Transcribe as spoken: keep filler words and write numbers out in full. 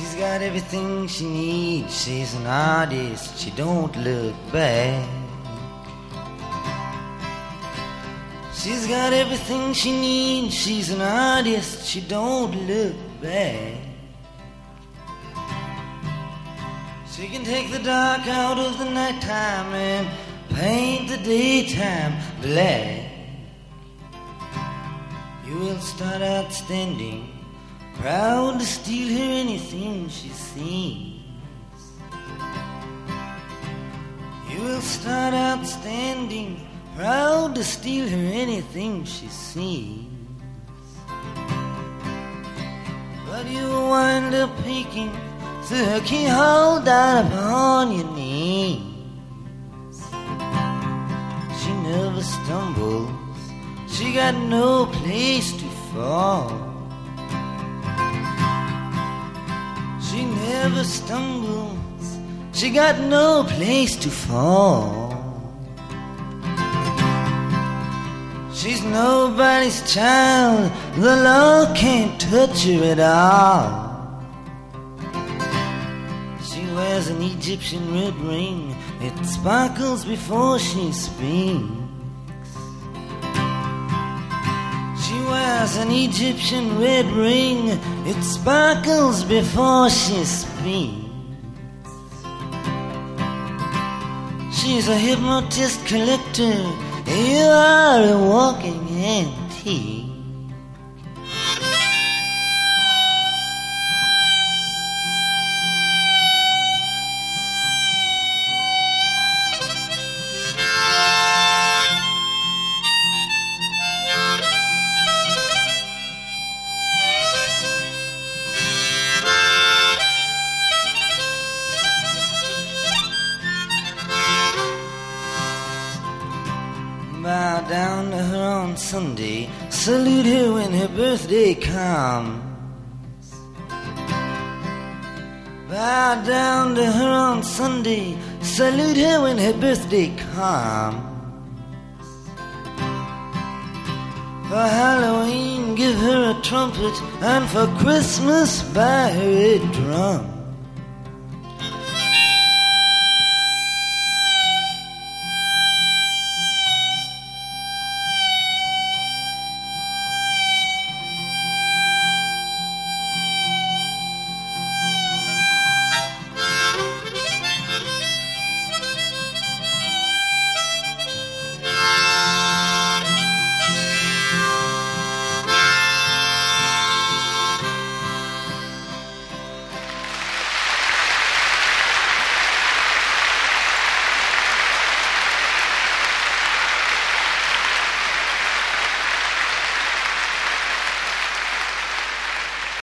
She's got everything she needs. She's an artist, she don't look bad. She's got everything she needs. She's an artist, she don't look bad. She can take the dark out of the nighttime and paint the daytime black. You will start out standing, proud to steal her anything she sees. You will start out standing, proud to steal her anything she sees. But you will wind up peeking through her keyhole down upon your knees. She never stumbles, she got no place to fall. She never stumbles, she got no place to fall. She's nobody's child, the law can't touch her at all. She wears an Egyptian red ring, it sparkles before she speaks. She wears an Egyptian red ring, it sparkles before she speaks. She's a hypnotist collector, you are a walking antique. Bow down to her on Sunday, salute her when her birthday comes. Bow down to her on Sunday, salute her when her birthday comes. For Halloween give her a trumpet, and for Christmas buy her a drum.